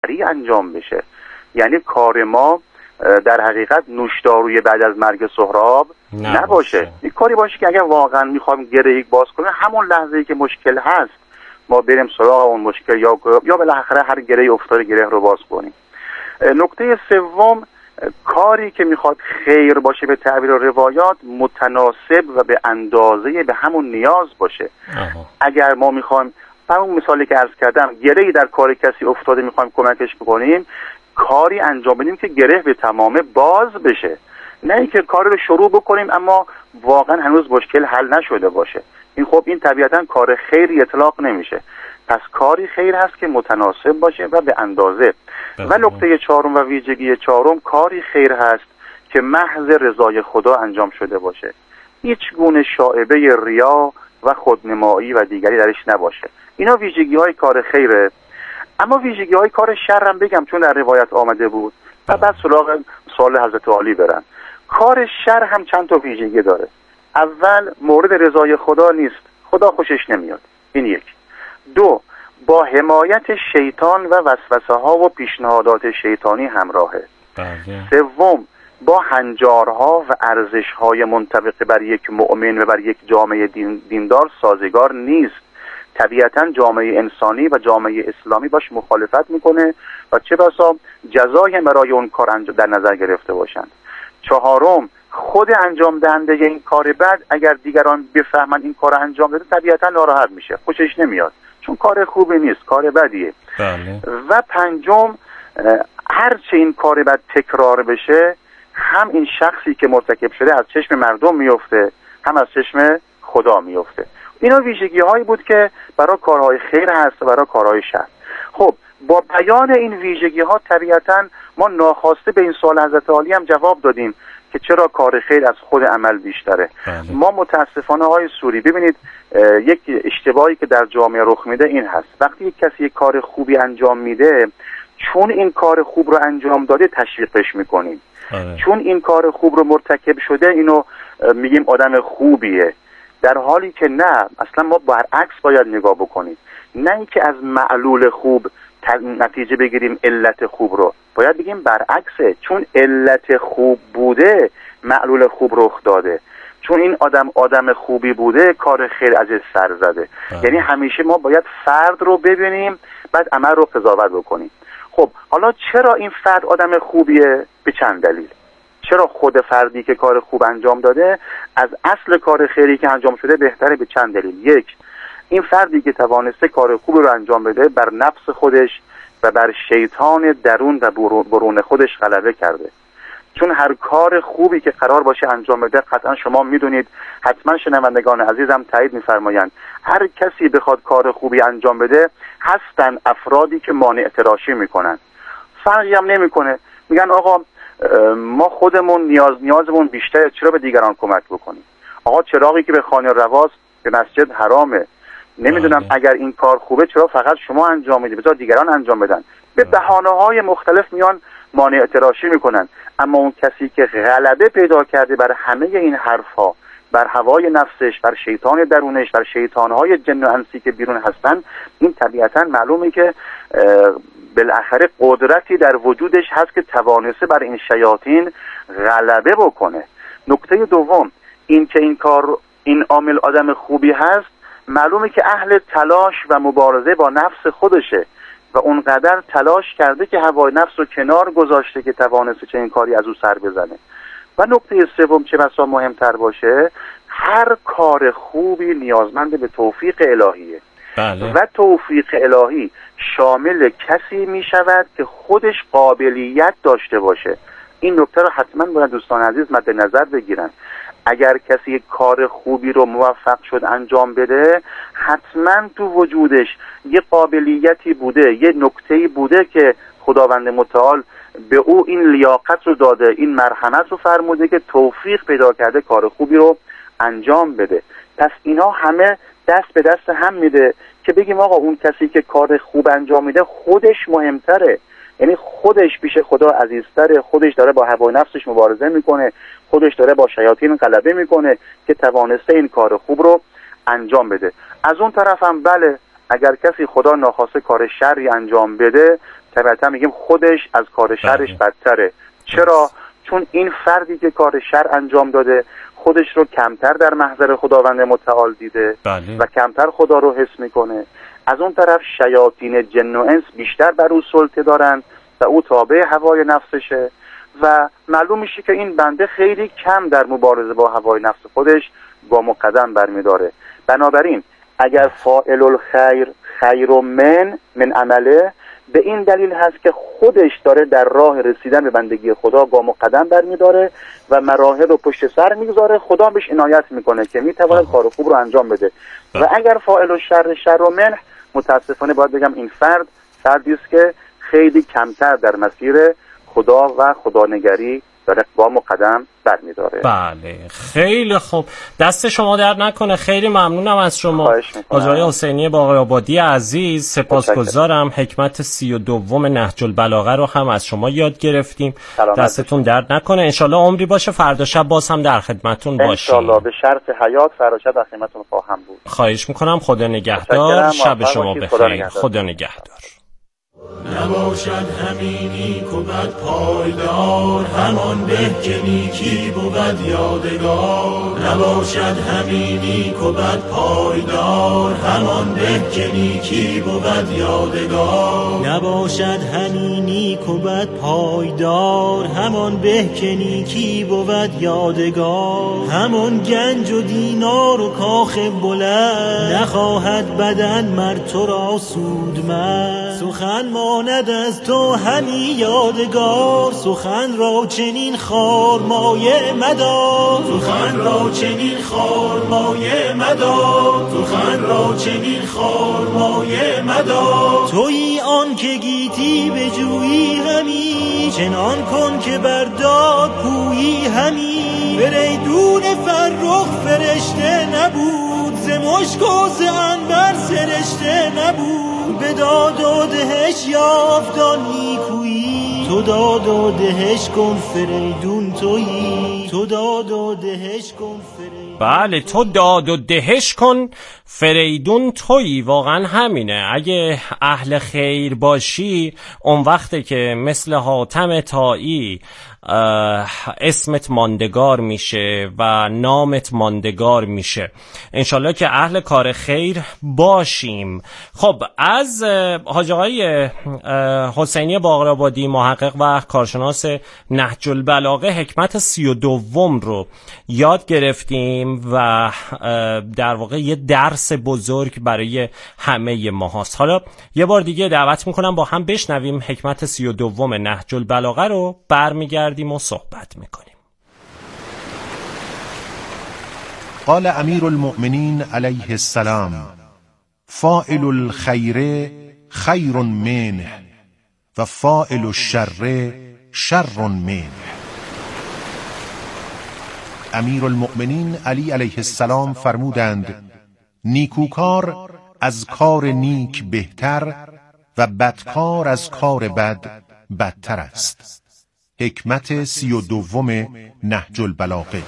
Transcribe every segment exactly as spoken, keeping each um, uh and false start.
سریع انجام بشه. یعنی کار ما در حقیقت نوشداروی بعد از مرگ سهراب نباشه, نباشه. این کاری باشه که اگر واقعا میخوایم گره یک باز کنیم، همون لحظه‌ای که مشکل هست ما بریم سراغ اون مشکل یا یا بالاخره هر گره افتاده گره رو باز کنیم. نکته سوم، کاری که میخواد خیر باشه به تعبیر روایات متناسب و به اندازه به همون نیاز باشه. آه. اگر ما میخوایم همون مثالی که عرض کردم گره‌ای در کار کسی افتاده میخوایم کمکش بکنیم، کاری انجام بدیم که گره به تمامه باز بشه، نه اینکه کار رو شروع بکنیم اما واقعا هنوز مشکل حل نشده باشه. این خب این طبیعتا کار خیری اطلاق نمیشه. پس کاری خیر هست که متناسب باشه و به اندازه. و نکته چهارم و ویژگی چهارم، کاری خیر هست که محض رضای خدا انجام شده باشه، هیچ گونه شائبه ریا و خودنمایی و دیگری درش نباشه. اینا ویژگی های کار خیره. اما ویژگی های کار شر هم بگم چون در روایت آمده بود و بعد سراغ سوال حضرت عالی برم. کار شر هم چند تا ویژگی داره. اول، مورد رضای خدا نیست، خدا خوشش نمیاد، این یک. دو، با حمایت شیطان و وسوسه ها و پیشنهادات شیطانی همراهه. سوم، با هنجارها و ارزش های منطبق بر یک مؤمن و بر یک جامعه دین دیندار سازگار نیست. طبیعتا جامعه انسانی و جامعه اسلامی باش مخالفت میکنه و چه بسا جزای برای اون کار در نظر گرفته باشند. چهارم، خود انجام دهنده این کار بد اگر دیگران بفهمن این کار انجام داده طبیعتا ناراحت میشه، خوشش نمیاد، چون کار خوبی نیست، کار بدیه. بله. و پنجم، هرچه این کار بد تکرار بشه هم این شخصی که مرتکب شده از چشم مردم میفته هم از چشم خدا میفته. اینا ویژگی هایی بود که برای کارهای خیر هست و برای کارهای شر. خب با بیان این ویژگی ها طبیعتا ما ناخواسته به این سوال حضرت عالی هم جواب دادیم که چرا کار خیر از خود عمل بیشتره. بله. ما متاسفانه های سوری، ببینید یک اشتباهی که در جامعه رخ میده این هست، وقتی یک کسی یک کار خوبی انجام میده چون این کار خوب رو انجام داده تشویقش میکنیم. بله. چون این کار خوب رو مرتکب شده اینو میگیم آدم خوبیه، در حالی که نه، اصلا ما برعکس باید نگاه بکنیم. نه اینکه از معلول خوب نتیجه بگیریم علت خوب رو، باید بگیم برعکسه، چون علت خوب بوده معلول خوب رخ داده، چون این آدم آدم خوبی بوده کار خیر ازش سر زده. آه. یعنی همیشه ما باید فرد رو ببینیم بعد عمل رو قضاوت بکنیم. خب حالا چرا این فرد آدم خوبیه؟ به چند دلیل. چرا خود فردی که کار خوب انجام داده از اصل کار خیری که انجام شده بهتره؟ به چند دلیل. یک، این فردی که توانسته کار خوب رو انجام بده بر نفس خودش و بر شیطان درون و برون خودش غلبه کرده. چون هر کار خوبی که قرار باشه انجام بده، قطعا شما میدونید، حتما شنوندگان عزیزم تایید میفرمایند، هر کسی بخواد کار خوبی انجام بده هستن افرادی که مانع تراشی میکنن. فرقی هم نمیکنه، میگن آقا ما خودمون نیاز نیازمون بیشتره، چرا به دیگران کمک بکنیم؟ آقا چراغی که به خانه رواست به مسجد حرامه، نمیدونم اگر این کار خوبه چرا فقط شما انجام میدید، بذار دیگران انجام بدن. به بهانه‌های مختلف میان مانع تراشی میکنن. اما اون کسی که غلبه پیدا کرده بر همه این حرفها، بر هوای نفسش، بر شیطان درونش، بر شیطانهای جن و انسی که بیرون هستن، این طبیعتا معلومه که بالاخره قدرتی در وجودش هست که توانسته بر این شیاطین غلبه بکنه. نکته دوم، این که این کار این عامل آدم خوبی هست، معلومه که اهل تلاش و مبارزه با نفس خودشه و اونقدر تلاش کرده که هوای نفس رو کنار گذاشته که توانسته چه این کاری از او سر بزنه. و نکته سوم چه بسا مهمتر باشه، هر کار خوبی نیازمند به توفیق الهیه. بله. و توفیق الهی شامل کسی می شود که خودش قابلیت داشته باشه. این نکته رو حتما باید دوستان عزیز مد نظر بگیرن. اگر کسی یک کار خوبی رو موفق شد انجام بده، حتما تو وجودش یه قابلیتی بوده، یه نکته‌ای بوده که خداوند متعال به او این لیاقت رو داده، این مرحمت رو فرموده که توفیق پیدا کرده کار خوبی رو انجام بده. پس اینا همه دست به دست هم میده که بگیم آقا اون کسی که کار خوب انجام میده خودش مهمتره، یعنی خودش پیش خدا عزیزتره، خودش داره با هوای نفسش مبارزه میکنه، خودش داره با شیاطین غلبه میکنه که توانسته این کار خوب رو انجام بده. از اون طرف هم بله، اگر کسی خدا ناخواسته کار شری انجام بده، طبیعتا میگیم خودش از کار شرش بدتره. چرا؟ چون این فردی که کار شر انجام داده خودش رو کمتر در محضر خداوند متعال دیده بله. و کمتر خدا رو حس میکنه. از اون طرف شیاطین جن و انس بیشتر بر او سلطه دارن و او تابع هوای نفسشه و معلوم میشه که این بنده خیلی کم در مبارزه با هوای نفس خودش با مقدم برمیداره. بنابراین اگر فاعل الخیر خیر من من عمله، به این دلیل هست که خودش داره در راه رسیدن به بندگی خدا با مقدم برمیداره و مراحل رو پشت سر میگذاره. خدا بهش عنایت میکنه که میتواند کار خوب رو انجام بده. و اگر فاعل الشر شر من، متاسفانه باید بگم این فرد فردی است که خیلی کمتر در مسیر خدا و خدانگری داره با مقدم برمیداره. بله خیلی خوب، دست شما درد نکنه. خیلی ممنونم از شما آقای حسینی باقرآبادی عزیز، سپاسگزارم. حکمت سی و دوم نهج البلاغه رو هم از شما یاد گرفتیم. دستتون درد نکنه. انشالله عمری باشه فردا شب باز هم در خدمتون باشیم. انشالله به شرط حیات فردا شب در خدمتتون خواهم بود. خواهش میکنم. خدا نگهدار. شب شما بخیر. خدا نگهدار. نباشد همین نیک و بد پایدار، همان به که نیکی بود یادگار. نباشد همین نیک و بد پایدار، همان به که نیکی بود یادگار. نباشد همین نیک و بد پایدار، همان به که نیکی بود یادگار. همان گنج و دینار و کاخ بلند، نخواهد بدن مر تو را سودمند. سخن ماند از تو همی یادگار، سخن را چنین خار مایه مدار. سخن را چنین خار مایه مدار، سخن را چنین خار مایه مدار. تویی آن که گیتی به جویی همی، چنان کن که برداد پویی همی. فریدون فرخ فرشته نبود، ز مشک و ز عنبر سرشته نبود. به داد و دهش یافت آن نیکویی، تو داد و دهش کن فریدون تویی. تو داد و دهش کن فریدون. بله تو داد و دهش کن فریدون تویی. واقعا همینه. اگه اهل خیر باشی اون وقته که مثل حاتم طایی اسمت ماندگار میشه و نامت ماندگار میشه. انشالله که اهل کار خیر باشیم. خب از حاج آقای حسینی باقرآبادی محقق و کارشناس نهج البلاغه حکمت سی و دوم رو یاد گرفتیم و در واقع یه درس بزرگ برای همه ما هست. حالا یه بار دیگه دعوت میکنم با هم بشنویم حکمت سی و دوم نهج البلاغه رو، برمیگردیم و صحبت میکنیم. قال امیر المؤمنین علیه السلام: فاعل الخیر خیر منه و فاعل الشر شر منه. امیر المؤمنین علی علیه السلام فرمودند نیکوکار از کار نیک بهتر و بدکار از کار بد بدتر است. حکمت سی و دوم نهج البلاغه.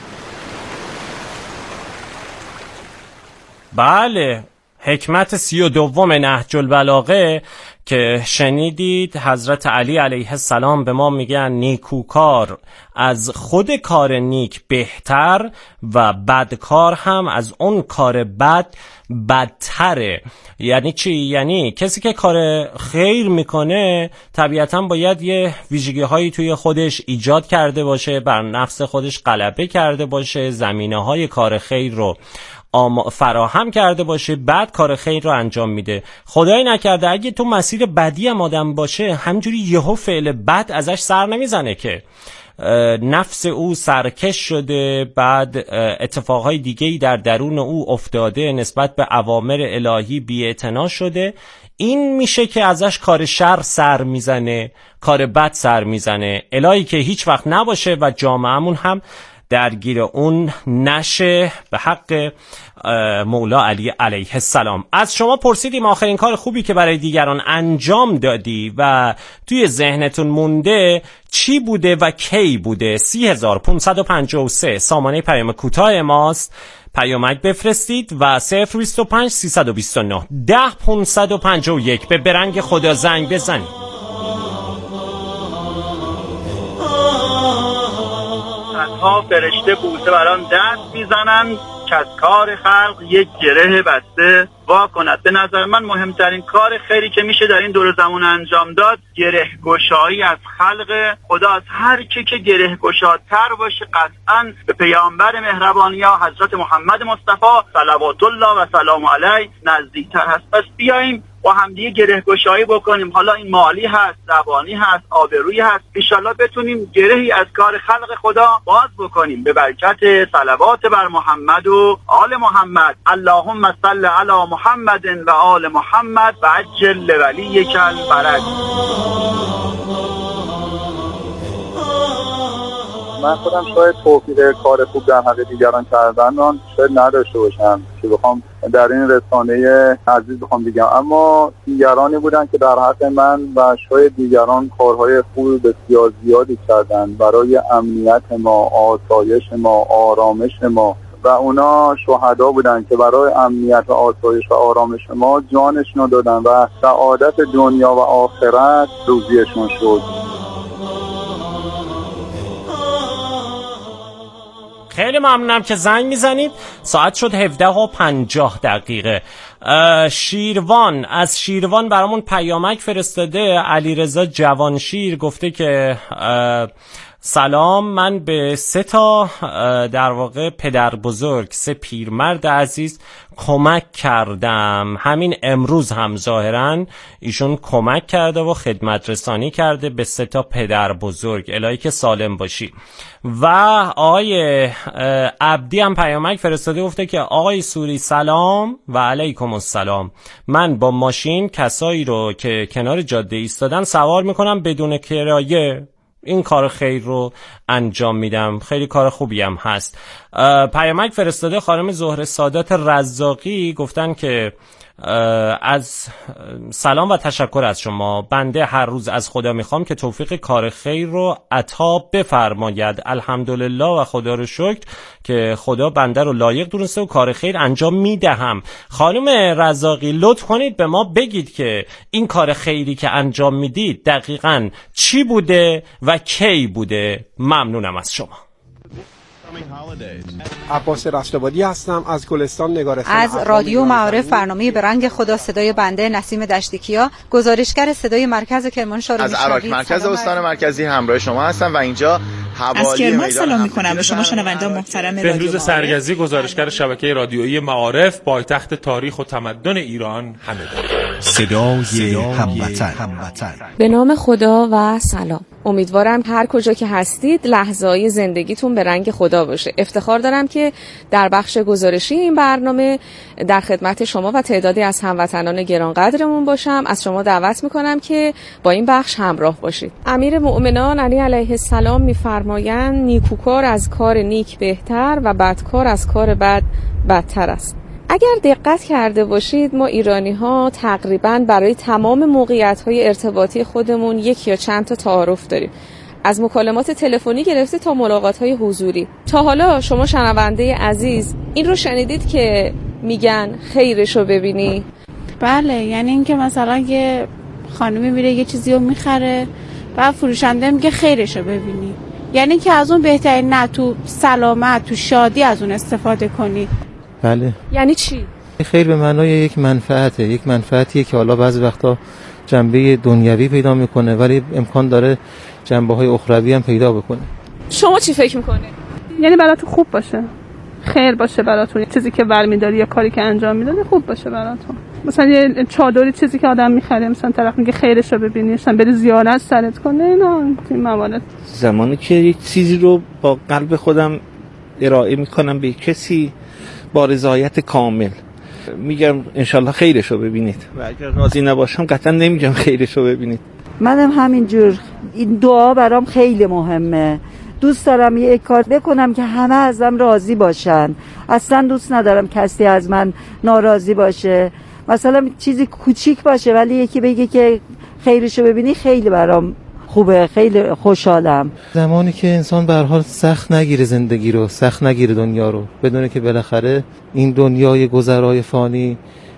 بله حکمت سی و دوم نهج البلاغه که شنیدید حضرت علی علیه السلام به ما میگن نیکوکار از خود کار نیک بهتر و بدکار هم از اون کار بد بدتره. یعنی چی؟ یعنی کسی که کار خیر میکنه طبیعتا باید یه ویژگی هایی توی خودش ایجاد کرده باشه، بر نفس خودش غلبه کرده باشه، زمینه های کار خیر رو فراهم کرده باشه، بعد کار خیر رو انجام میده. خدای نکرده اگه تو مسیر بدی هم آدم باشه همجوری یهو فعل بد ازش سر نمیزنه که نفس او سرکش شده، بعد اتفاقهای دیگه‌ای در درون او افتاده، نسبت به اوامر الهی بی‌اعتنا شده. این میشه که ازش کار شر سر میزنه، کار بد سر میزنه. الهی که هیچ وقت نباشه و جامعهمون هم درگیر اون نشه. به حق مولا علی علیه السلام. از شما پرسیدیم آخرین کار خوبی که برای دیگران انجام دادی و توی ذهنتون مونده چی بوده و کی بوده؟ سی هزار پانصد و پنجاه و سه سامانه پیام کوتاه ماست. پیامک بفرستید و صفر بیست و پنج سیصد و بیست و نه ده پانصد و پنجاه و یک به برنگ خدا زنگ بزنید. ها فرشته بوسه بران دست میزنند که از کار خلق یک گره بسته وا کند. به نظر من مهمترین کار خیری که میشه در این دور زمان انجام داد گره گشایی از خلق خدا، از هر کی که گره گشاتر باشه قطعا به پیامبر مهربانیا حضرت محمد مصطفی صلوات الله و سلام علیه نزدیکتر هست. پس بیاییم با همدیگه گره گشایی بکنیم، حالا این مالی هست، زبانی هست، آبرویی هست، انشالله بتونیم گرهی از کار خلق خدا باز بکنیم به برکت صلوات بر محمد و آل محمد. اللهم صل علی محمد و آل محمد و عجل ولیک الفرج. من خودم شاید توفیق کار خوب در حق دیگران کردن آن شاید نداشته باشم که بخوام در این رسانه عزیز بخوام بگم، اما دیگرانی بودن که در حق من و شاید دیگران کارهای خوب بسیار زیادی کردن برای امنیت ما، آسایش ما، آرامش ما، و اونا شهدا بودن که برای امنیت و آسایش و آرامش ما جانشون رو دادن و سعادت دنیا و آخرت روزیشون شد. خیلی ممنونم که زنگ میزنید. ساعت شد هفده و پنجاه دقیقه. شیروان از شیروان برامون پیامک فرستاده. علیرضا جوانشیر گفته که سلام، من به سه تا در واقع پدر بزرگ، سه پیرمرد عزیز کمک کردم. همین امروز هم ظاهرا ایشون کمک کرده و خدمت رسانی کرده به سه تا پدر بزرگ. الهی که سالم باشی. و آقای عبدی هم پیامک فرستاده، گفته که آقای سوری سلام و علیکم السلام، من با ماشین کسایی رو که کنار جاده ایستادن سوار میکنم بدون کرایه. این کار خیر رو انجام میدم، خیلی کار خوبی هم هست. پیامک فرستاده خانم زهره سادات رزاقی، گفتن که از سلام و تشکر از شما، بنده هر روز از خدا میخوام که توفیق کار خیر رو عطا بفرماید. الحمدلله و خدا رو شکر که خدا بنده رو لایق دونسته و کار خیر انجام میدهم. خانم رزاقی لطف کنید به ما بگید که این کار خیری که انجام میدید دقیقاً چی بوده و کی بوده. ممنونم از شما. عباس رشت‌آبادی هستم از گلستان نگارستان. از رادیو معارف برنامه به رنگ خدا، صدای بنده نسیم دشتیکیا، گزارشگر صدای مرکز کرمانشاه رو از عراق مرکز استان مرکزی همراه شما هستم و اینجا حوالی از کرمان سلام میکنم به شما شنوندگان محترم رادیو بهروز سرگزی، گزارشگر شبکه رادیویی معارف، پایتخت تاریخ و تمدن ایران. همه صدای هموطن. به نام خدا و سلام. امیدوارم هر کجا که هستید لحظه‌های زندگیتون به رنگ خدا باشه. افتخار دارم که در بخش گزارشی این برنامه در خدمت شما و تعدادی از هموطنان گرانقدرمون باشم. از شما دعوت میکنم که با این بخش همراه باشید. امیر مؤمنان علی علیه السلام میفرمایند نیکوکار از کار نیک بهتر و بدکار از کار بد بدتر است. اگر دقت کرده باشید ما ایرانی‌ها تقریباً برای تمام موقعیت‌های ارتباطی خودمون یک یا چند تا تعارف داریم، از مکالمات تلفنی گرفته تا ملاقات‌های حضوری. تا حالا شما شنونده عزیز این رو شنیدید که میگن خیرشو ببینی؟ بله، یعنی اینکه مثلا یه خانمی میره یه چیزی رو میخره و فروشنده میگه خیرشو ببینی، یعنی که از اون بهترین، نه تو سلامت تو شادی از اون استفاده کنی. بله. یعنی چی؟ خیر به معنای یک منفعته، یک منفعتیه که حالا بعضی وقتا جنبه دنیوی پیدا میکنه ولی امکان داره جنبه های اخروی هم پیدا بکنه. شما چی فکر میکنه؟ یعنی براتون خوب باشه، خیر باشه براتون، چیزی که برمیداری یا کاری که انجام میدادی خوب باشه براتون. مثلا یه چادری چیزی که آدم میخره، مثلا طرف میگه خیرشو ببینی، مثلا بری زیارت سرت کنه، اینا این موارد. زمانی که یک چیزی رو با قلب خودم ارائه میکنم به کسی با رضایت کامل، میگم انشالله خیرشو ببینید و اگر راضی نباشم قطعا نمیگم خیرشو ببینید. منم همینجور، این دعا برام خیلی مهمه. دوست دارم یه کار بکنم که همه ازم راضی باشن. اصلا دوست ندارم کسی از من ناراضی باشه. مثلا چیزی کوچیک باشه ولی یکی بگه که خیرشو ببینی، خیلی برام خوبه، خیلی خوشحالم. زمانی که انسان به هر حال سخت نگیره زندگی رو، سخت نگیره دنیا رو، بدونه که بالاخره این دنیای گذرای فانی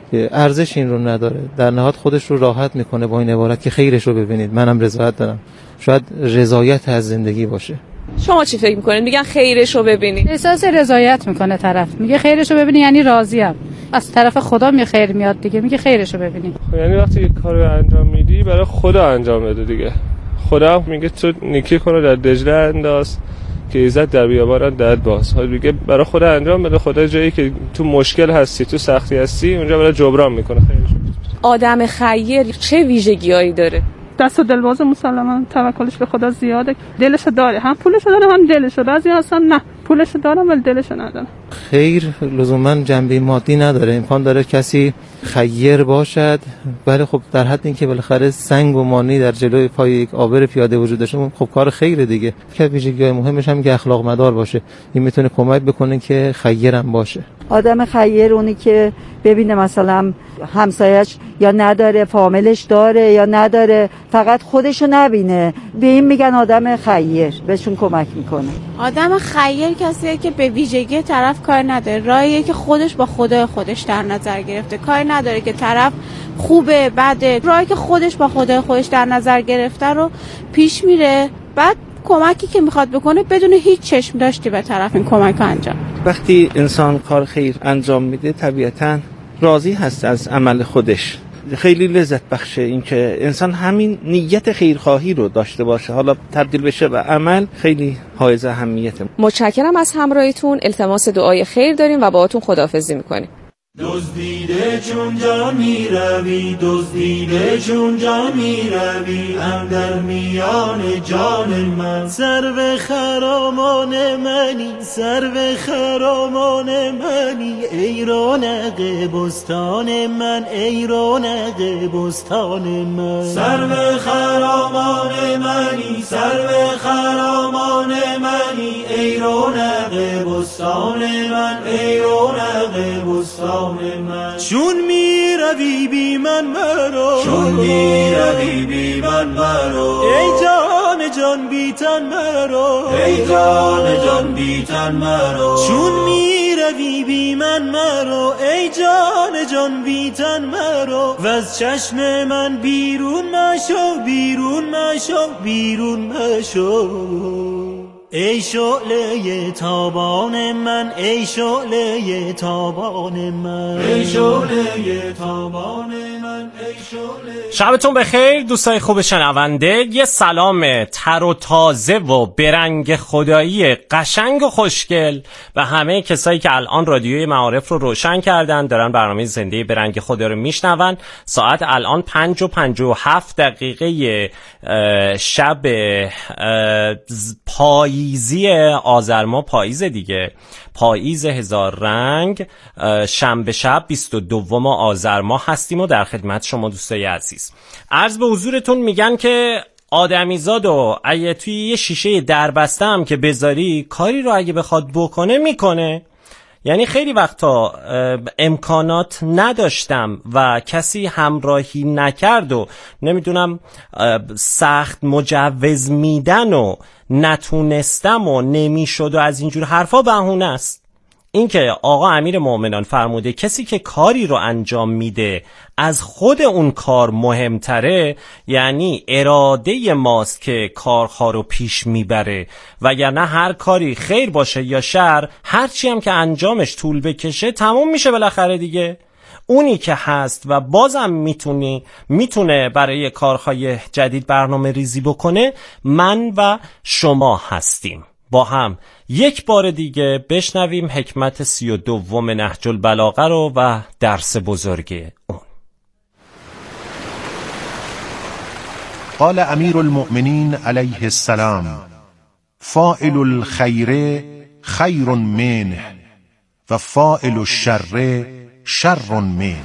ارزش این رو نداره، در نهایت خودش رو راحت میکنه با این عبارت که خیرش رو ببینید. منم رضایت دارم، شاید رضایت از زندگی باشه. شما چی فکر میکنید؟ میگن خیرشو ببینید. احساس رضایت میکنه طرف، میگه خیرشو ببینی یعنی راضیم. از طرف خدا می خیر میاد دیگه، میگه خیرشو ببینی. یعنی وقتی یه کاری رو انجام میدی برای خدا انجام بده دیگه. خدا میگه تو نیکی کنو در دجله انداز که ایزد در بیابان دد باز. حالا میگه برای خدا انجام بده. خدا جایی که تو مشکل هستی، تو سختی هستی، اونجا برای جبران میکنه خیرشو. آدم خیر چه ویژگیایی داره؟ دست و دلواز مسلما، توکلش به خدا زیاده. دلشو داره، هم پولشو داره هم دلشو. بعضی هستن نه پولشو دارن ولی دلشو ندارن. خیر لزوما جنبه مادی نداره، امکان داره کسی خیر باشد ولی خب در حد اینکه بالاخره سنگ و مانی در جلوی پای یک عابر پیاده وجود داشته، خب کار خیره دیگه. که ویژگی‌های مهمش هم که اخلاق مدار باشه، این میتونه کمک بکنه که خیرم باشه. آدم خیر اونی که ببینه مثلا همسایه‌اش یا نداره، فامیلش داره یا نداره، فقط خودشو نبینه، به این میگن آدم خیر، بهشون کمک میکنه. آدم خیر کسیه که به ویژگی طرف کار نداره، راهیه که خودش با خدای خودش در نظر گرفته، کار نداره که طرف خوبه بده، راهی که خودش با خدای خودش در نظر گرفته رو پیش میره. بعد کمکی که میخواد بکنه بدون هیچ چشم داشتی به طرف این کمک انجام. وقتی انسان کار خیر انجام میده طبیعتاً راضی هست از عمل خودش. خیلی لذت بخشه این که انسان همین نیت خیرخواهی رو داشته باشه، حالا تبدیل بشه به عمل، خیلی حائز اهمیته. متشکرم از همراهیتون. التماس دعای خیر داریم و باهاتون خداحافظی میکنیم. دزدیده چون جان می روی، دزدیده چون جان می روی، اندر میان جان من. سرو خرامان منی، سرو خرامان منی، ای رونق بستان من، ای رونق بستان من. سرو خرامان منی، سرو خرامان منی، ای رونق بستان من، ای رونق بستان من. چون می روی بی من مرو، چون می روی بی من مرو، ای جان جان بی تن مرو، ای جان جان بی تن مرو. چون می روی بی من مرو، ای جان جان بی تن مرو. و از چشم من بیرون مشو، بیرون مشو، بیرون مشو. ای شعله تابان من، ای شعله تابان من، ای شعله تابان من، ای شعله. شبتون بخیر دوستای خوب شنونده. یه سلام تر و تازه و برنگ خدایی قشنگ و خوشگل و همه کسایی که الان رادیوی معارف رو روشن کردن، دارن برنامه زنده برنگ خدا رو میشنون. ساعت الان پنج و پنج و هفت دقیقه شب پاییزی آذر ماه، پاییز دیگه، پاییز هزار رنگ، شنبه شب بیست و دوم آذر ماه هستیم و در خدمت شما دوستای عزیز. عرض به حضورتون میگن که آدمیزاد و اگه توی یه شیشه دربسته هم که بذاری، کاری رو اگه بخواد بکنه میکنه. یعنی خیلی وقتا امکانات نداشتم و کسی همراهی نکرد و نمیدونم سخت مجوز میدن و نتونستم و نمیشد و از اینجور حرفا بهونه است. این که آقا امیر مومنان فرموده کسی که کاری رو انجام میده از خود اون کار مهمتره، یعنی اراده ماست که کارها رو پیش میبره، وگرنه هر کاری خیر باشه یا شر، هرچی هم که انجامش طول بکشه تموم میشه بالاخره دیگه. اونی که هست و بازم میتونه میتونه برای کارهای جدید برنامه ریزی بکنه، من و شما هستیم. با هم یک بار دیگه بشنویم حکمت سی و دوم نهج البلاغه رو و درس بزرگ اون. قال امیر المؤمنین علیه السلام: فاعل الخیر خیر منه و فاعل الشر شر منه.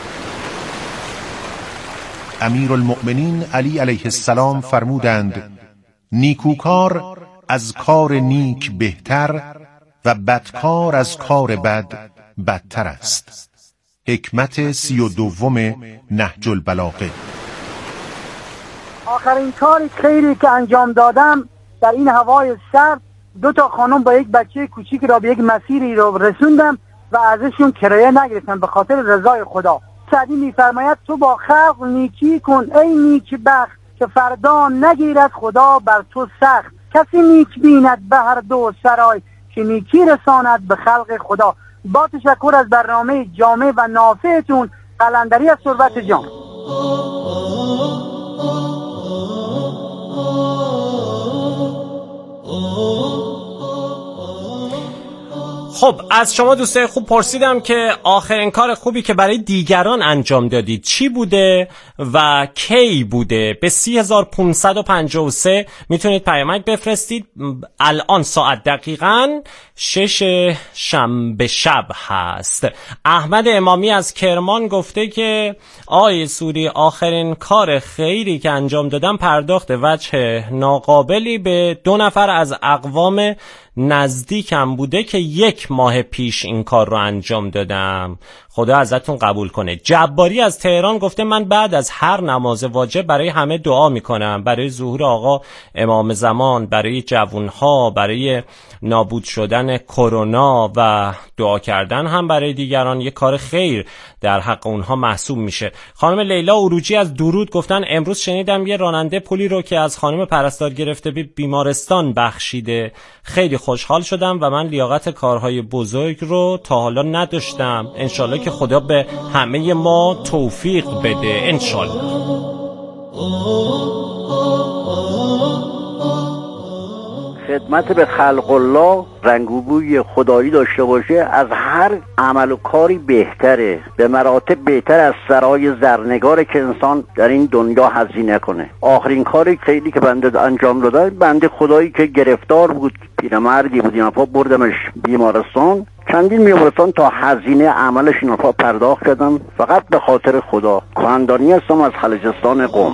امیر المؤمنین علی علیه السلام فرمودند نیکوکار از کار نیک بهتر و بدکار از کار بد بدتر است. حکمت سی و دوم نهج البلاغه. آخرین کاری خیری که انجام دادم در این هوای سرد، دو تا خانم با یک بچه کوچیک را به یک مسیری رو رسوندم و ازشون کرایه نگرفتم به خاطر رضای خدا. سعدی میفرماید تو با خلق نیکی کن ای نیک بخت، که فردا نگیرد خدا بر تو سخت. کسی نیک بیند به هر دو سرای، که نیکی رساند به خلق خدا. با تشکر از برنامه جامع و نافعتون، قلندری از ثروت جان. خب از شما دوستای خوب پرسیدم که آخرین کار خوبی که برای دیگران انجام دادید چی بوده و کی بوده. به سی هزار و پانصد و پنجاه و سه میتونید پیامک بفرستید. الان ساعت دقیقاً شش شنبه شب هست. احمد امامی از کرمان گفته که آقای سوری، آخرین کار خیری که انجام دادم پرداخت وجه ناقابلی به دو نفر از اقوام نزدیکم بوده که یک ماه پیش این کار رو انجام دادم. خدا ازتون قبول کنه. جباری از تهران گفته من بعد از هر نماز واجب برای همه دعا میکنم، برای ظهور آقا امام زمان، برای جوانها، برای نابود شدن کرونا و دعا کردن هم برای دیگران یک کار خیر در حق اونها محسوب میشه. خانم لیلا اروجی از درود گفتن امروز شنیدم یه راننده پولی رو که از خانم پرستار گرفته به بیمارستان بخشیده. خیلی خوشحال شدم و من لیاقت کارهای بزرگ رو تا حالا نداشتم. انشالله که خدا به همه ما توفیق بده. انشالله. خدمت به خلق الله رنگ و بوی خدایی داشته باشه از هر عمل و کاری بهتره، به مراتب بهتر از سرای زرنگاره که انسان در این دنیا هزینه کنه. آخرین کاری خیلی که بنده انجام دادم، بنده خدایی که گرفتار بود، پیرمردی بود، اینا بردمش بیمارستان، چندین بیمارستان تا هزینه عملش اینا پرداخت کردم فقط به خاطر خدا. کهندانی هستم از خلجستان قم.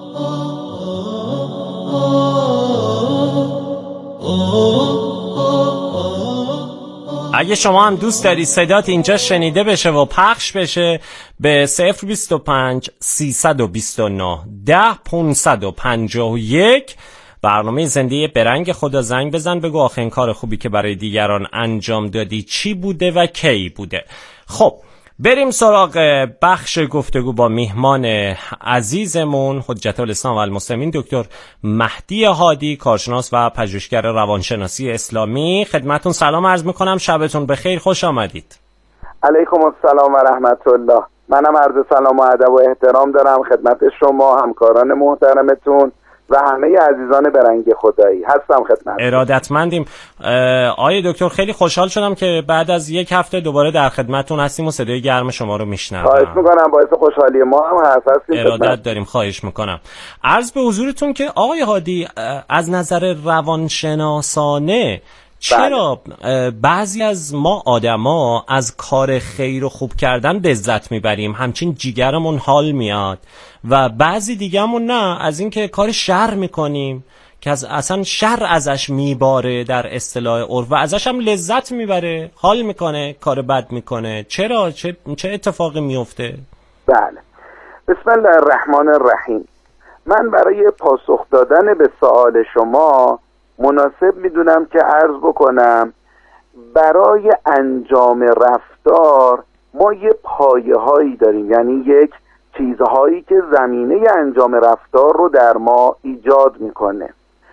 اگه شما هم دوست داری صدات اینجا شنیده بشه و پخش بشه، به صفر بیست و پنج سیصد و بیست و نه ده پانصد و پنجاه و یک برنامه زنده برنگ خدا زنگ بزن، بگو آخرین کار خوبی که برای دیگران انجام دادی چی بوده و کی بوده. خب بریم سراغ بخش گفتگو با میهمان عزیزمون، حجت الاسلام و المسلمین دکتر مهدی هادی، کارشناس و پژوهشگر روانشناسی اسلامی. خدمتون سلام عرض میکنم، شبتون بخیر، خوش آمدید. علیکم السلام و رحمت الله. منم عرض سلام و ادب و احترام دارم خدمت شما، همکاران محترمتون و همه عزیزان برنگ خدایی. هستم خدمت. ارادتمندیم. آقای دکتر خیلی خوشحال شدم که بعد از یک هفته دوباره در خدمتتون هستیم و صدای گرم شما رو میشنوم. خواهش میکنم، باعث خوشحالی ما هم هست. هستیم. ارادت خدمت داریم. خواهش میکنم. عرض به حضورتون که آقای هادی، از نظر روانشناسانه چرا بعضی از ما آدما از کار خیر و خوب کردن لذت میبریم، همچین جیگرمون حال میاد، و بعضی دیگه‌مون نه، از اینکه کار شر میکنیم که از اصلا شر ازش میباره در اصطلاح عرف و ازش هم لذت میبره، حال میکنه، کار بد میکنه. چرا؟ چه چه اتفاقی میفته؟ بله، بسم الله الرحمن الرحیم. من برای پاسخ دادن به سوال شما مناسب میدونم که عرض بکنم برای انجام رفتار ما یه پایه هایی داریم، یعنی یک چیزهایی که زمینه انجام رفتار رو در ما ایجاد میکنه.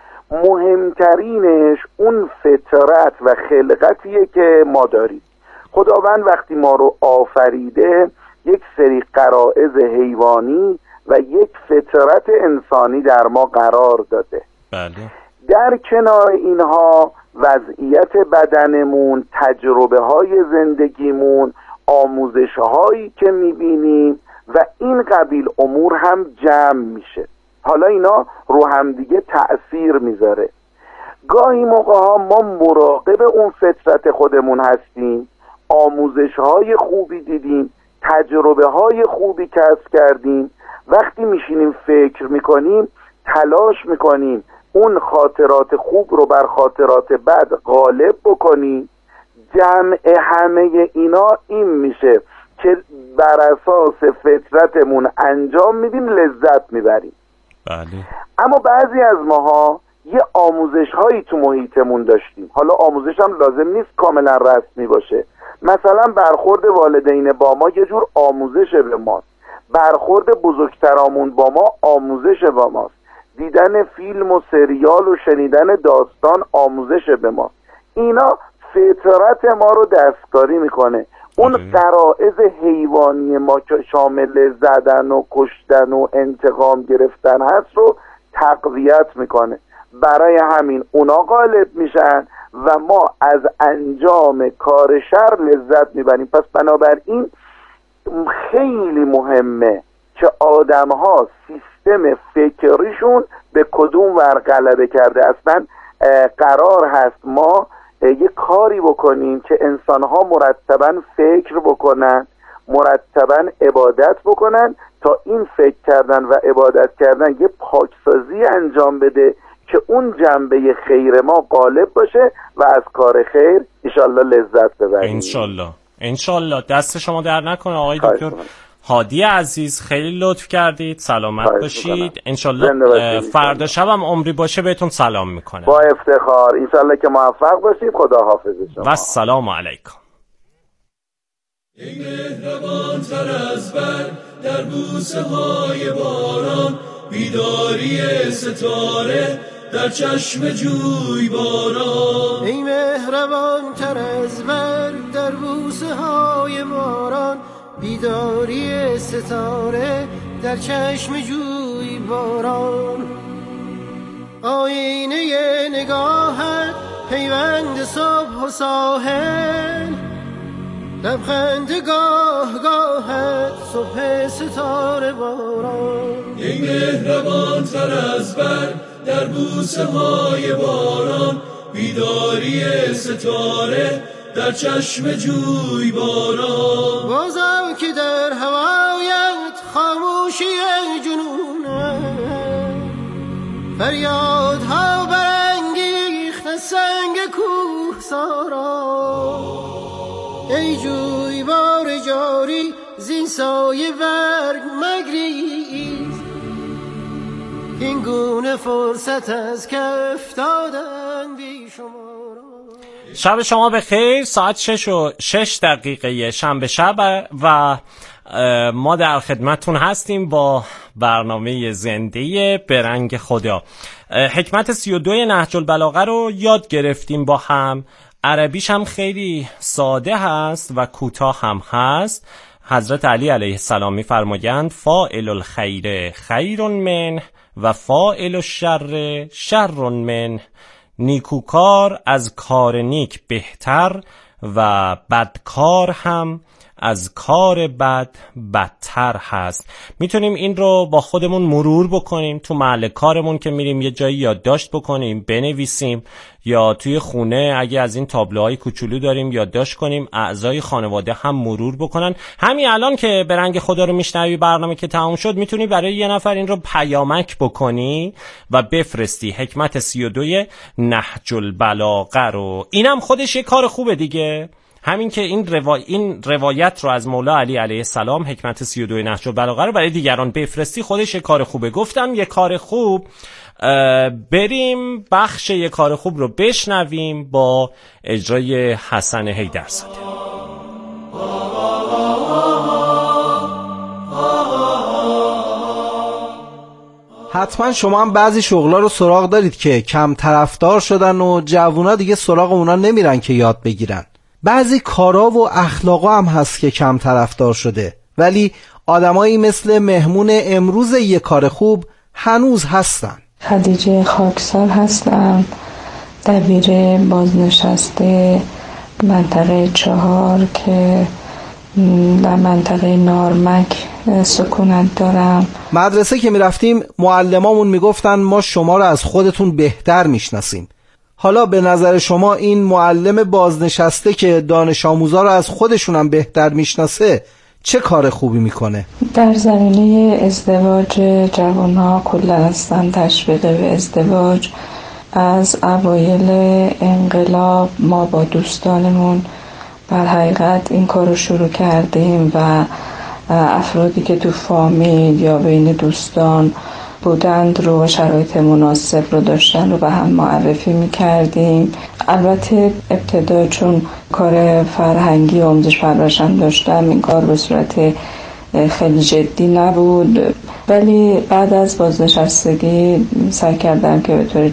مهمترینش اون فطرت و خلقتیه که ما داریم. خداوند وقتی ما رو آفریده یک سری غرایز حیوانی و یک فطرت انسانی در ما قرار داده. بله. در کنار اینها وضعیت بدنمون، تجربه های زندگیمون، آموزش هایی که میبینیم و این قبیل امور هم جمع میشه. حالا اینا رو هم دیگه تأثیر میذاره. گاهی موقع ها ما مراقب اون فطرت خودمون هستیم، آموزش های خوبی دیدیم، تجربه های خوبی کسب کردیم، وقتی میشینیم فکر میکنیم تلاش میکنیم اون خاطرات خوب رو بر خاطرات بد غالب بکنیم. جمع همه اینا این میشه که بر اساس فطرتمون انجام میدیم، لذت میبریم. بله. اما بعضی از ماها یه آموزش هایی تو محیطمون داشتیم، حالا آموزش هم لازم نیست کاملا رسمی باشه، مثلا برخورد والدین با ما یه جور آموزش به ماست، برخورد بزرگترامون با ما آموزش با ماست. دیدن فیلم و سریال و شنیدن داستان آموزش به ما. اینا فطرت ما رو دستکاری میکنه. اون غرایز حیوانی ما که شامل زدن و کشتن و انتقام گرفتن هست رو تقویت میکنه. برای همین اونا غالب میشن و ما از انجام کار شر لذت میبریم. پس بنابراین خیلی مهمه که آدم ها سیستم فکریشون به کدوم ور غلبه کرده. اصلا قرار هست ما یه کاری بکنیم که انسان ها مرتباً فکر بکنن، مرتباً عبادت بکنن تا این فکر کردن و عبادت کردن یه پاکسازی انجام بده که اون جنبه خیر ما غالب باشه و از کار خیر انشالله لذت ببریم. انشالله انشالله. دست شما در نکنه آقای دکتر هادی عزیز، خیلی لطف کردید. سلامت باشید. انشالله فردا شب هم عمری باشه بهتون سلام میکنم. با افتخار. انشالله که موفق باشید. خدا حافظ شما و السلام علیکم. ای مهربان تر از بر در بوسه های باران، بیداری ستاره در چشم جوی باران. ای مهربان تر از بر در بوسه های باران، بیداری ستاره در چشم جوی باران. آینه نگاهت پیوند صبح و ساحل، لبخند گاه گاهت صبح ستاره باران. ای مهربان تر از بر در بوسه های باران، بیداری ستاره در چشم جوی باران. بازم که در هوایت خاموشی جنونه، فریادها برانگیخت سنگ کوه سارا. ای جوی بار جاری زین سایه برگ مگریز، این گونه فرصت از کف دادن بی شما. شب شما بخیر. ساعت شش و شش دقیقه شنبه شب و ما در خدمتون هستیم با برنامه زنده به رنگ خدا. حکمت سی و دو نهج البلاغه رو یاد گرفتیم با هم. عربیش هم خیلی ساده هست و کوتاه هم هست. حضرت علی علیه السلام می‌فرمایند فاعل الخیر خیر منه و فاعل الشر شر منه. نیکوکار از کار نیک بهتر و بدکار هم از کار بد بدتر هست. میتونیم این رو با خودمون مرور بکنیم تو محل کارمون که میریم یه جایی یادداشت بکنیم بنویسیم، یا توی خونه اگه از این تابلوهای کوچولو داریم یادداشت کنیم، اعضای خانواده هم مرور بکنن. همین الان که به رنگ خدا رو میشنوی برنامه که تمام شد میتونی برای یه نفر این رو پیامک بکنی و بفرستی. حکمت سی و دو نهج البلاغه رو. اینم خودش یه کار خوبه دیگه. همین که این, روا... این روایت رو از مولا علی علیه السلام حکمت سی و دو نهج البلاغه رو برای دیگران بفرستی خودش یه کار خوبه. گفتم یه کار خوب. بریم بخش یه کار خوب رو بشنویم با اجرای حسن حیدرزاده. حتما شما هم بعضی شغلا رو سراغ دارید که کم طرفدار شدن و جوونا دیگه سراغ اونا نمیرن که یاد بگیرن. بعضی کارا و اخلاقا هم هست که کم طرفدار شده، ولی آدمایی مثل مهمون امروز یه کار خوب هنوز هستن. خدیجه خاکسار هستم، دبیر بازنشسته منطقه چهار که در منطقه نارمک سکونت دارم. مدرسه که می رفتیم معلمامون می گفتن ما شما رو از خودتون بهتر می شناسیم. حالا به نظر شما این معلم بازنشسته که دانش آموزا رو از خودشونم بهتر می شناسه چه کار خوبی میکنه؟ در زمینه ازدواج جوانها کلا هستن تشویق به ازدواج. از اوایل انقلاب ما با دوستانمون بر حقیقت این کار رو شروع کردیم و افرادی که تو فامیل یا بین دوستان بودند رو و شرایط مناسب رو داشتن رو به هم معرفی میکردیم. البته ابتدا چون کار فرهنگی و آموزش پرورش هم داشتم این کار به صورت خیلی جدی نبود، ولی بعد از بازنشستگی سعی کردم که به طور